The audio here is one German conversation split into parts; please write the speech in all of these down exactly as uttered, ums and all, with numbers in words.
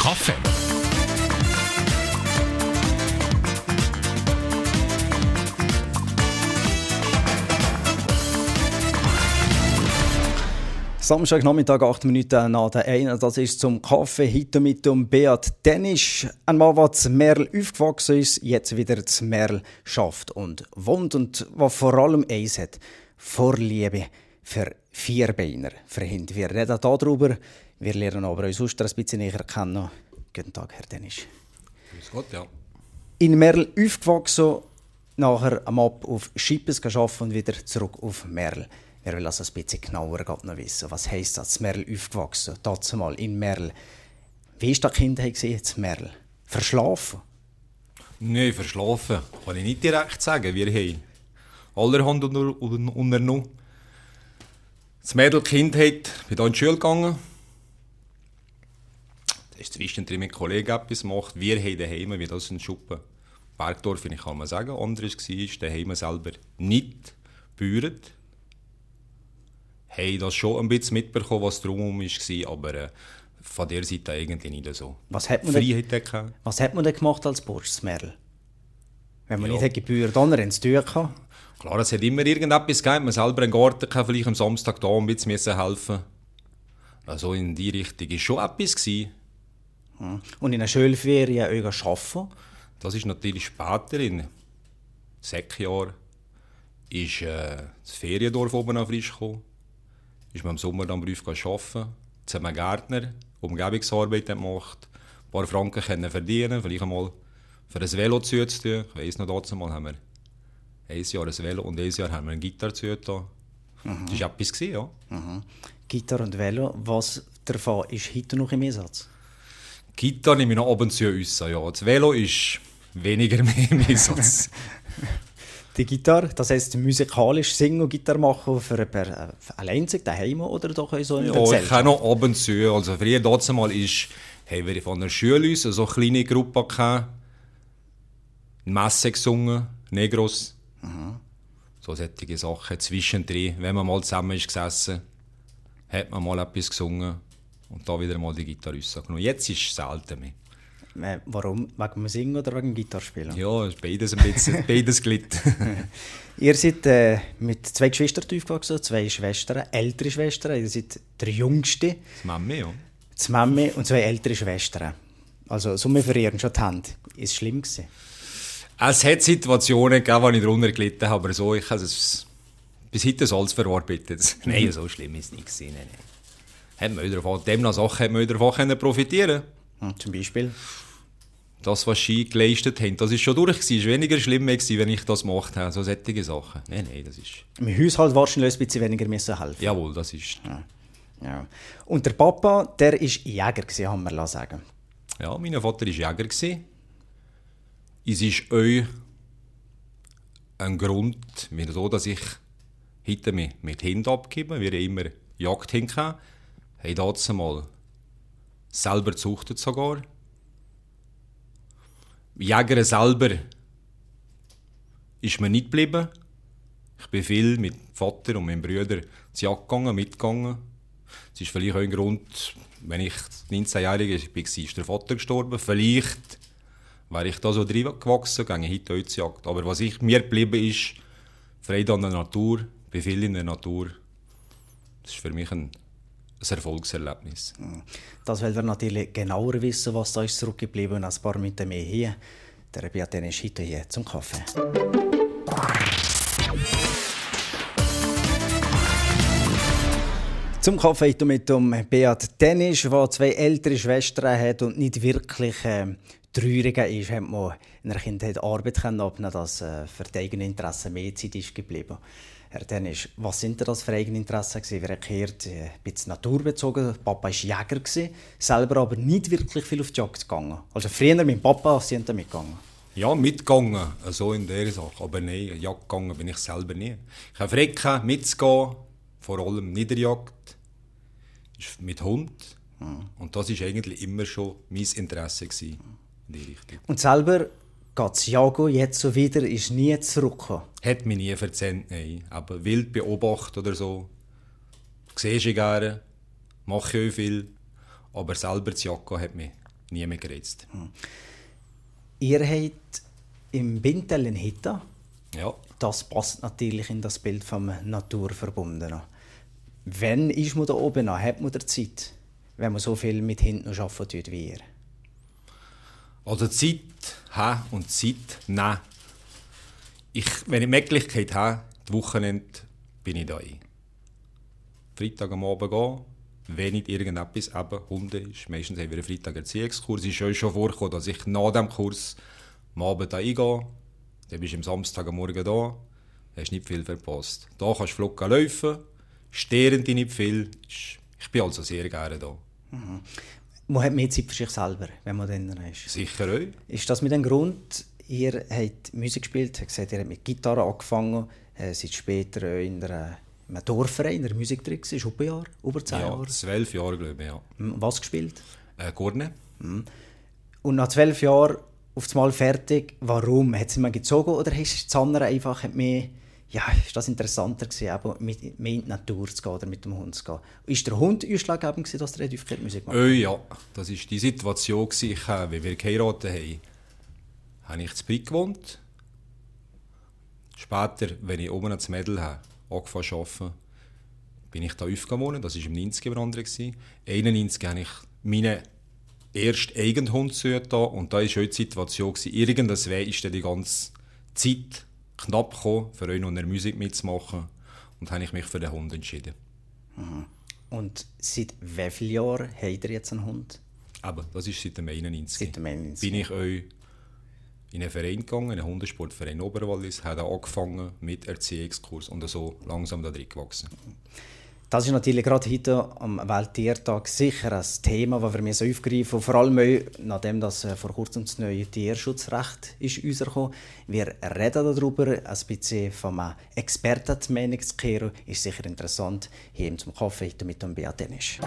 Kaffee. Samstagnachmittag, acht Minuten nach der einen. Das ist zum Kaffee heute mit dem Beat Denisch. Ein Mann, der in Merl aufgewachsen ist, jetzt wieder in Merl schafft und wohnt. Und was vor allem eins hat: Vorliebe für Vierbeiner, für Hunde. Wir reden darüber. Wir lernen aber uns sonst ein bisschen näher kennen. Guten Tag, Herr Denisch. Grüß Gott, ja. In Merl aufgewachsen, nachher am Ab auf Schippes gearbeitet und wieder zurück auf Merl. Wir wollen also ein bisschen genauer noch wissen. Was heisst das, in Merl aufgewachsen? Dazu mal in Merl. Wie war das Kind in Merl? Verschlafen? Nein, verschlafen kann ich nicht direkt sagen. Wir haben allerhand unternommen. Das Mädel-Kindheit, ich bin hier in die Schule gegangen. Da ist zwischendrin mit Kollegen etwas gemacht. Wir haben daheim, wie das in Schuppen, Bergdorf, ich kann mal sagen. Anderes war, daheim selber nicht gebührt. Haben das schon ein bisschen mitbekommen, was drumherum war, aber äh, von der Seite eigentlich nicht so. Was hat man Freiheit denn, gehabt. Was hat man denn gemacht als Bursch, Merl? Wenn man Ja. nicht gebührt, dann ins Tür kann. Klar, es hat immer irgendetwas gegeben. Man selber einen Garten kann vielleicht am Samstag da ein bisschen helfen. Also in die Richtung war schon etwas gewesen. Und in der Schulferien euch arbeiten. Das ist natürlich später, in sechs Jahren, ist äh, das Feriendorf oben auf frisch gekommen. Ist man im Sommer dann Beruf arbeiten. Jetzt haben wir Gärtner, Umgebungsarbeit gemacht, ein paar Franken können verdienen, vielleicht einmal für ein Velo zu tun. Ich weiss noch, dazu mal haben wir ein Jahr ein Velo und ein Jahr haben wir eine Gitarre zu tun. Mhm. Das war etwas, ja. Mhm. Gitarre und Velo, was davon ist heute noch im Einsatz? Gitarre nehme ich noch ab und zu uns. Ja. Das Velo ist weniger mehr im Einsatz. Die Gitarre, das heisst musikalisch singen und Gitarre machen für per, äh, allein daheim oder doch so in der Ja, Gesellschaft? ich kann noch ab und zu. Also früher dazu mal ist, haben wir von der Schule uns so eine kleine Gruppe gehabt, Messe gesungen, Negros. Mhm. So solche Sachen. Zwischendrin, wenn man mal zusammen ist gesessen, hat man mal etwas gesungen und da wieder mal die Gitarre rausgenommen. Jetzt ist es selten mehr. Äh, warum? Wegen dem Singen oder wegen dem Gitarrespielen? Ja, ist beides ein bisschen, beides gelitten. Ihr seid äh, mit zwei Geschwistern aufgewachsen, zwei Schwestern, ältere Schwestern. Ihr seid der Jüngste. Das Mami, ja. Die Mami und zwei ältere Schwestern. Also, so wir verlieren schon die Hand. Ist es schlimm gewesen? Es hat Situationen gegeben, wo ich darunter gelitten habe, aber so, ich habe es bis heute so alles verarbeitet. Mhm. Nein, so schlimm ist es nicht gewesen. Nein, nein. Hat man davon, dem Sachen hat man davon profitieren. Hm, zum Beispiel? Das, was Ski geleistet haben, das war schon durch. Es war weniger schlimm, wenn ich das gemacht habe. So solche Sachen. Nein, nein, das ist... Im Haushalt wahrscheinlich ein bisschen weniger müssen helfen. Jawohl, das ist... Ja. Ja. Und der Papa, der war Jäger, haben wir sagen. Ja, mein Vater war Jäger. Es ist euch ein Grund, wieso dass ich heute mit, mit Hunden abgebe. Wir haben immer Jagdhunde gehabt. Haben dazu mal selber gezüchtet sogar. Jäger selber ist mir nicht geblieben. Ich bin viel mit Vater und meinem Bruder zur Jagd gegangen, mitgegangen. Das ist vielleicht auch ein Grund, wenn ich neunzehnjährig war, ist der Vater gestorben. Vielleicht wäre ich da so drin gewachsen, gehe heute auch zur Jagd. Aber was ich, mir geblieben ist, Freude an der Natur, bin viel in der Natur. Das ist für mich ein ein Erfolgserlebnis. Das wollen wir natürlich genauer wissen, was da ist zurückgeblieben. Ein paar Minuten mehr hier. Der Beat Denisch heute hier zum Kaffee. Zum Kaffee heute mit dem Beat Denisch, der zwei ältere Schwestern hat und nicht wirklich äh, traurig ist, hat man in der Kindheit Arbeit abnehmen, dass äh, für die eigenen Interessen mehr Zeit ist geblieben. Herr Denisch, was sind das für eigene Interessen gewesen? Wir erklärt, ein bisschen naturbezogen. Papa war Jäger, selber aber nicht wirklich viel auf die Jagd gegangen. Also früher mit Papa sind da mitgegangen. Ja, mitgegangen, so in der Sache. Aber nein, Jagd gegangen bin ich selber nie. Ich habe Frecken mitzugehen, vor allem Niederjagd, ist mit Hund. Mhm. Und das war eigentlich immer schon mein Interesse gewesen, in die Richtung. Und selber geht das Jagen jetzt so wieder, ist nie zurückgekommen? Hat mich nie verzehnt, nein. Aber wild beobachtet oder so, sehe ich gerne, mache ich auch viel. Aber selber zu jagen hat mich nie mehr gereizt. Hm. Ihr habt im Bintel einen Hitta. Ja. Das passt natürlich in das Bild vom Naturverbundenen. Wann ist man da oben an? Hat man der Zeit, wenn man so viel mit hinten arbeiten tut wie ihr? Also Zeit haben und Zeit nehmen. Ich, wenn ich die Möglichkeit habe, die Wochenende bin ich da. Freitag am Abend gehen, wenn nicht irgendetwas, eben Hunde ist. Meistens haben wir einen Freitag Erziehungskurs. Es ist euch schon vorgekommen, dass ich nach dem Kurs am Abend da eingehe. Dann bist du am Samstag am Morgen da, hast nicht viel verpasst. Da kannst du flott laufen, stören dich nicht viel. Ich bin also sehr gerne da. Mhm. Man hat mehr Zeit für sich selber, wenn man dann ist. Sicher auch. Ist das mit dem Grund, ihr habt Musik gespielt, habt gesagt, ihr habt mit Gitarre angefangen, äh, seid später in einer, einem Dorfverein, in einer Musiktrick, ist über Jahre, über zehn ja, Jahre? zwölf Jahre, glaube ich, ja. Was gespielt? Äh, Gurne. Mhm. Und nach zwölf Jahren auf das Mal fertig, warum? Hat es immer gezogen oder hast das andere einfach mehr, ja, ist das interessanter gewesen, eben mit, mehr in die Natur zu gehen oder mit dem Hund zu gehen? Ist der Hund ausschlaggebend gewesen, dass der Musik Musik macht? Äh, ja, das war die Situation, ich, äh, wie wir geheiratet haben. Habe ich in Brig gewohnt. Später, wenn ich oben ans Mädel habe, angefangen zu arbeiten, bin ich da aufgewohnt. Das war im neunziger andere. einundneunzig habe ich meine ersten eigenen Hund zu da und da war auch die Situation, irgendwann ist dann die ganze Zeit knapp gekommen, für euch noch eine Musik mitzumachen und habe ich mich für den Hund entschieden. Mhm. Und seit wie vielen Jahren habt ihr jetzt einen Hund? Aber das ist seit dem einundneunzig. Seit dem einundneunzig. Bin ich euch in einen Verein gegangen, einen Hundesportverein Oberwallis, habe angefangen mit Erziehungskurs und so langsam da drin gewachsen. Das ist natürlich gerade heute am Welttiertag sicher ein Thema, das wir mir so aufgreifen, vor allem auch, nachdem das vor kurzem das neue Tierschutzrecht ist rausgekommen. Wir reden darüber, ein bisschen vom Experten die Meinung zu kehren, ist sicher interessant, hier zum Kaffee heute mit dem Beat Denisch.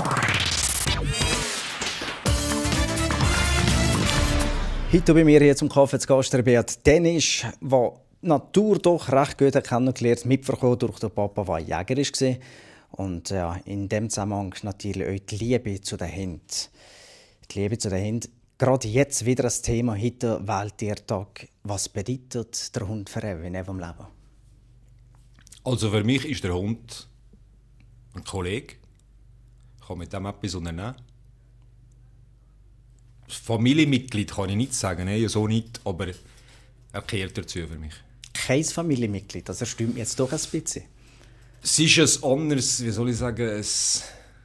Heute bei mir hier zum Kaffee zu Gast der Beat Denisch, der die Natur doch recht gut kennengelernt, mitverkommen durch den Papa, der Jäger war. Und ja, in dem Zusammenhang natürlich auch die Liebe zu den Hunden. Die Liebe zu den Hunden. Gerade jetzt wieder ein Thema, heute Welttiertag. Was bedeutet der Hund für ihn in ihrem Leben? Also für mich ist der Hund ein Kollege. Ich kann mit dem etwas unternehmen. Familienmitglied kann ich nicht sagen, nein, so nicht, aber er gehört dazu für mich. Kein Familienmitglied, das stimmt jetzt doch ein bisschen. Es ist ein anderes, wie soll ich sagen, es,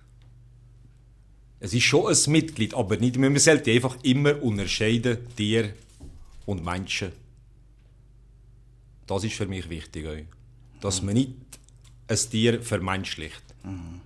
es ist schon ein Mitglied, aber nicht, man sollte einfach immer unterscheiden, Tier und Menschen. Das ist für mich wichtig, dass man nicht ein Tier vermenschlicht. Mhm.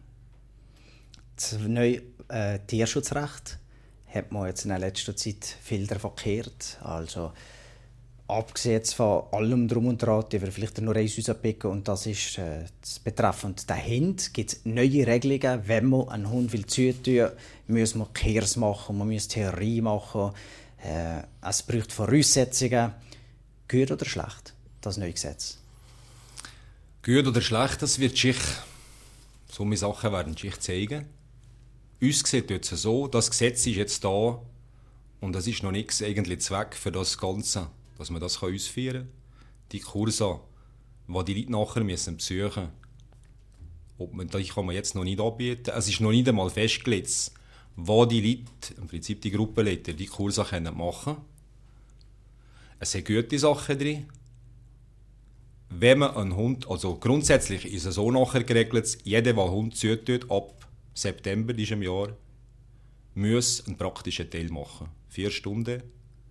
Das neue äh, Tierschutzrecht hat man jetzt in der letzten Zeit viel davon gehört. Also, abgesehen von allem Drum und Dran, die wir vielleicht nur eins rauspicken, und das ist äh, das betreffend den Hund. Gibt es neue Regelungen, wenn man einen Hund will zutun will, muss man Kurs machen, man muss Theorie machen, äh, es braucht Voraussetzungen. Gut oder schlecht, das neue Gesetz? Gut oder schlecht, das wird sich, so eine Sachen werden sich zeigen. Uns sieht es so, das Gesetz ist jetzt da und das ist noch nichts eigentlich Zweck für das Ganze, dass man das ausführen kann. Die Kurse, die die Leute nachher müssen besuchen müssen, die kann man jetzt noch nicht anbieten. Es ist noch nicht einmal festgelegt, wo die Leute, im Prinzip die Gruppenleiter, die Kurse machen können. Es sind gute Sachen drin. Wenn man einen Hund, also grundsätzlich ist es so nachher geregelt, jeder, der einen Hund zutut, ab September diesem Jahr, muss einen praktischen Teil machen. Vier Stunden.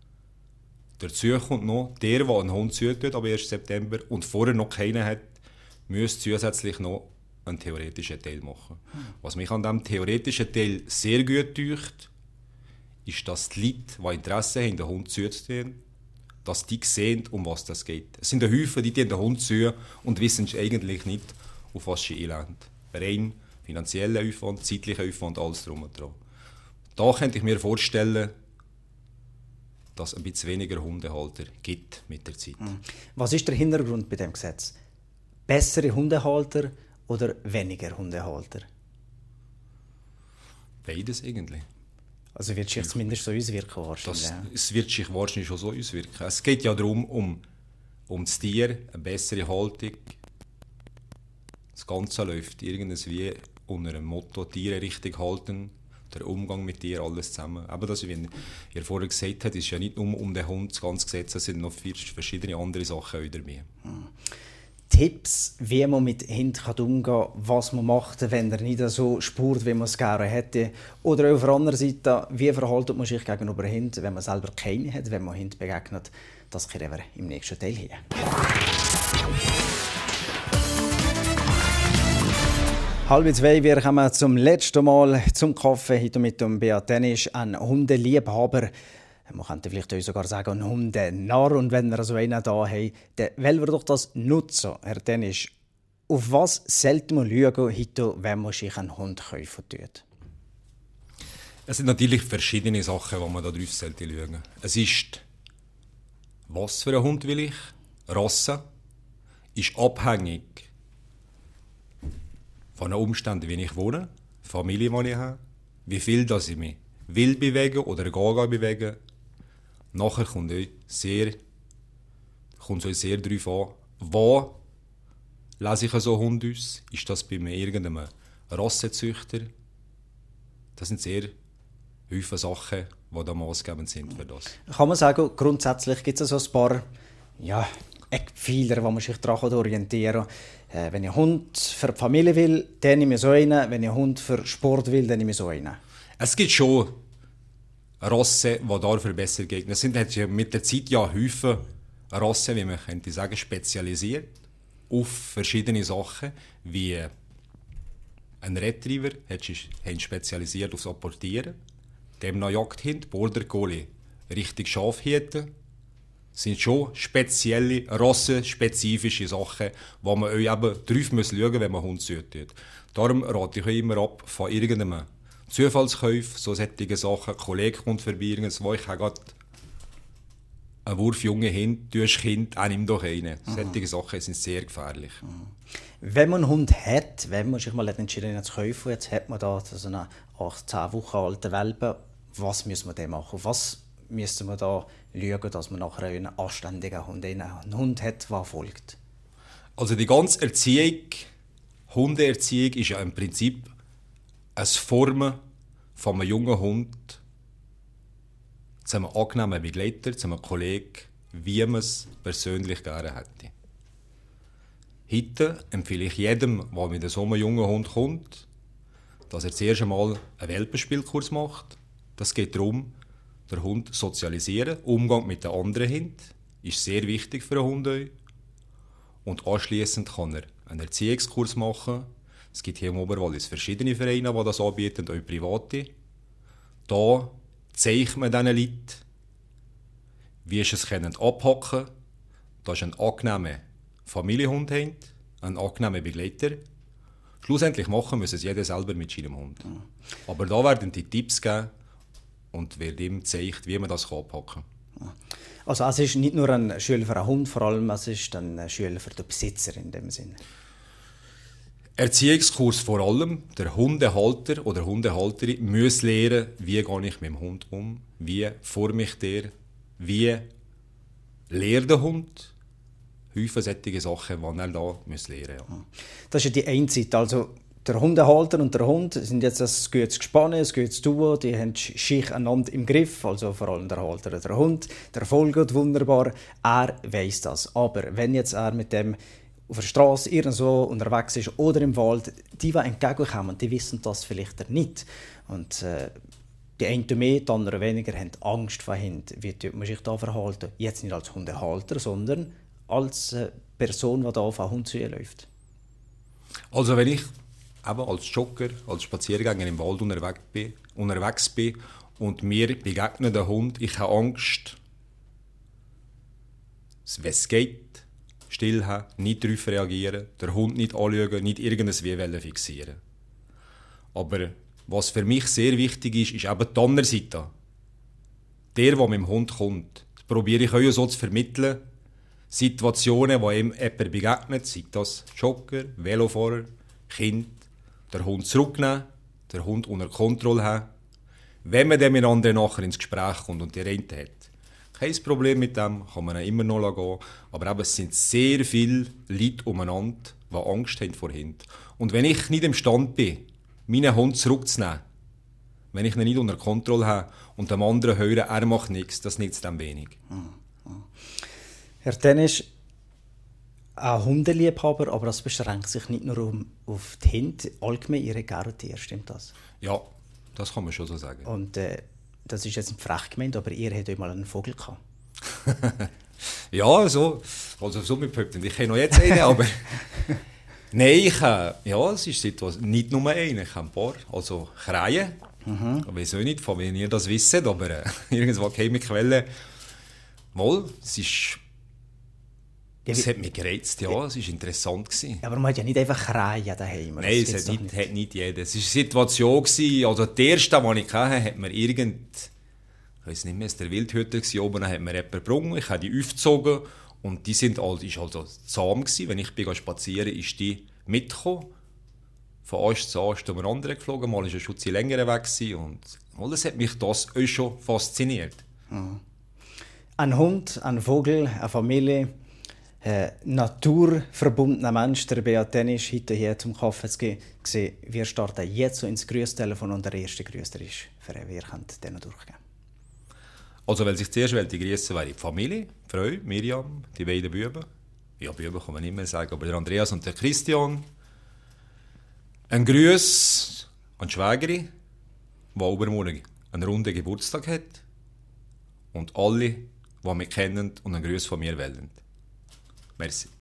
Dazu kommt noch, der, der einen Hund zutut, ab ersten September und vorher noch keinen hat, muss zusätzlich noch einen theoretischen Teil machen. Was mich an diesem theoretischen Teil sehr gut täuscht, ist, dass die Leute, die Interesse haben, den Hund zuzutun, dass die sehen, um was es geht. Es sind Häufen, die den Hund zu und wissen eigentlich nicht, auf was sie einlanden. Rein finanzieller Aufwand, zeitlicher Aufwand, alles drum und dran. Da könnte ich mir vorstellen, dass es ein bisschen weniger Hundehalter gibt mit der Zeit. Was ist der Hintergrund bei dem Gesetz? Bessere Hundehalter oder weniger Hundehalter? Beides eigentlich. Also wird sich zumindest so auswirken wahrscheinlich. Das, ja. Es wird sich wahrscheinlich schon so auswirken. Es geht ja darum, um, um das Tier, eine bessere Haltung. Das Ganze läuft irgendwie unter dem Motto Tiere richtig halten, der Umgang mit Tieren, alles zusammen. Aber das, wie ihr vorher gesagt habt, ist ja nicht nur um den Hund das ganze Gesetz, es sind noch vier verschiedene andere Sachen auch dabei. Hm. Tipps, wie man mit Hunden umgehen kann, was man macht, wenn er nicht so spurt, wie man es gerne hätte. Oder auf der anderen Seite, wie verhaltet man sich gegenüber Hunden, wenn man selber keine hat, wenn man Hunden begegnet. Das kriegen wir im nächsten Teil hier. Halb zwei, wir kommen zum letzten Mal zum Kaffee. Heute mit dem Beat Denisch, ein Hundeliebhaber. Man könnte vielleicht auch sogar sagen, ein Hundenarr. Und wenn wir so einen da haben, dann wollen wir doch das nutzen, Herr Denisch. Auf was sollte man schauen, heute, wenn man sich einen Hund kaufen tut? Es sind natürlich verschiedene Sachen, die man da drauf sollte schauen. Es ist, was für einen Hund will ich? Rasse ist abhängig von den Umständen, wie ich wohne, Familie, die ich habe, wie viel dass ich mich will bewegen oder gar bewegen. Nachher kommt es sehr, kommt es sehr darauf an, wo lese ich so einen Hund aus? Ist das bei mir irgendeinem Rassezüchter? Das sind sehr viele Sachen, die da maßgebend sind für das. Kann man sagen, grundsätzlich gibt es so ein paar ja, Eckpfeiler, wo man sich daran orientieren kann. Äh, wenn ich einen Hund für die Familie will, dann nehme ich so einen. Wenn ich einen Hund für Sport will, dann nehme ich so einen. Es gibt schon Rassen, die dafür besser geeignet sind. Es hat mit der Zeit ja Häufen Rassen, wie man könnte sagen, spezialisiert auf verschiedene Sachen, wie ein Retriever hat sich spezialisiert aufs Apportieren, dem noch Jagdhund, Border Collie, richtig Schafhirten. Das sind schon spezielle, rassenspezifische Sachen, wo man euch eben drauf muss schauen, wenn man Hund sucht. Darum rate ich euch immer ab von irgendeinem Zufallskäufe, so solche Sachen. Ein Kollege kommt vorbei, irgendwo, ich habe gerade einen Wurf junge Hund, du hast Kind, auch nimm doch einen. Mhm. Solche Sachen sind sehr gefährlich. Mhm. Wenn man einen Hund hat, wenn man sich mal entschieden hat zu kaufen, jetzt hat man da so einen acht, zehn Wochen alten Welpen, was muss man dem machen? Was müsste man da schauen, dass man nachher einen anständigen Hund, einen Hund hat, der folgt? Also die ganze Erziehung, Hundeerziehung ist ja im Prinzip ein Formen von einem jungen Hund zu einem angenehmen Begleiter, zu einem Kollegen, wie man es persönlich gerne hätte. Heute empfehle ich jedem, der mit so einem jungen Hund kommt, dass er zuerst einmal einen Welpenspielkurs macht. Das geht darum, den Hund sozialisieren, Umgang mit den anderen Hunden ist sehr wichtig für einen Hund. Und anschliessend kann er einen Erziehungskurs machen. Es gibt hier im Oberwallis verschiedene Vereine, die das anbieten, auch private. Da zeigt man diesen Leuten, wie sie es abhacken können, dass sie einen angenehmen Familienhund haben, einen angenehmen Begleiter. Schlussendlich machen müssen es jeder selber mit seinem Hund. Mhm. Aber da werden die Tipps geben und wird ihm gezeigt, wie man das abhacken kann. Also es ist nicht nur ein Schule für einen Hund, vor allem es ist ein Schule für den Besitzer in dem Sinne. Erziehungskurs vor allem. Der Hundehalter oder Hundehalterin muss lernen, wie gehe ich mit dem Hund um, wie forme ich der, wie lernt der Hund. Häufig solche Sachen, die er da lernen muss. Ja. Das ist ja die eine Seite. Also der Hundehalter und der Hund sind jetzt ein gutes Gespann, ein gutes Duo, die haben sich einander im Griff, also vor allem der Halter und der Hund. Der folgt wunderbar, er weiss das. Aber wenn jetzt er mit dem auf der Straße irgendwo unterwegs ist oder im Wald, die, die entgegenkommen, die wissen das vielleicht nicht. Und äh, die einen mehr, die anderen weniger, haben Angst vor Hunden. Wie tut man sich da verhalten? Jetzt nicht als Hundehalter, sondern als äh, Person, die da auf einen Hund zuläuft. Also wenn ich eben als Jogger, als Spaziergänger im Wald unterwegs bin, unterwegs bin und mir begegnet ein Hund, ich habe Angst, wenn es geht, still haben, nicht darauf reagieren, den Hund nicht anschauen, nicht irgendein Wehwelle fixieren. Aber was für mich sehr wichtig ist, ist eben die andere Seite. Der, der mit dem Hund kommt, das probiere ich euch so zu vermitteln, Situationen, wo ihm jemand begegnet, sei das Jogger, Velofahrer, Kind, der Hund zurücknehmen, den Hund unter Kontrolle haben, wenn man dann miteinander nachher ins Gespräch kommt und die Rente hat, kein Problem mit dem, kann man immer noch gehen. Aber eben, es sind sehr viele Leute umeinander, die Angst haben vor Hunden. Und wenn ich nicht imstande bin, meinen Hund zurückzunehmen, wenn ich ihn nicht unter Kontrolle habe und dem anderen höre, er macht nichts, das nützt dem wenig. Herr Tennisch, ein Hundeliebhaber, aber das beschränkt sich nicht nur um, auf die Hunde, allgemein Ihre Gartiere, stimmt das? Ja, das kann man schon so sagen. Und äh, das ist jetzt ein frech gemeint, aber ihr hattet mal einen Vogel gehabt. Ja, so, also so mit Pöpten. Ich kenne noch jetzt einen, aber... Nein, ich habe, ja, es ist etwas, nicht nur einen, ich habe ein paar, also Krähen. Mhm. Ich weiß auch nicht, von wem ihr das wisst, aber äh, irgendwo geheime Quelle. Mal, es ist... Es hat mich gereizt, ja, es war interessant. Gewesen. Aber man hat ja nicht einfach Krähen daheim. Nein, es hat nicht, nicht. hat nicht jeder. Es war eine Situation, gewesen, also die erste, die ich hatte, hat mir irgend... Ich weiß nicht mehr, es war der Wildhüter, gewesen, oben hat mir jemand gebrungen, ich habe die aufgezogen und die sind also, ist also zahm gewesen. Wenn ich bin spazieren bin, ist die mitgekommen. Von Ast zu Ast umeinander geflogen, mal war ein Schutz länger weg gewesen, und alles hat mich das auch schon fasziniert. Mhm. Ein Hund, ein Vogel, eine Familie... Äh, naturverbundener Mensch, der Beat Tennisch, heute hier zum Kaffee zu gehen. Wir starten jetzt so ins Grüßtelefon und der erste Grüß ist für ihn. Wir können den noch durchgehen. Also, weil sich zuerst die grüßen, wäre die Familie, die Frau, Miriam, die beiden Buben. Ja, Buben kann man nicht mehr sagen, aber der Andreas und der Christian. Ein Grüß an die Schwägerin, die übermorgen einen runden Geburtstag hat. Und alle, die mich kennen und einen Grüß von mir wählen. Merci.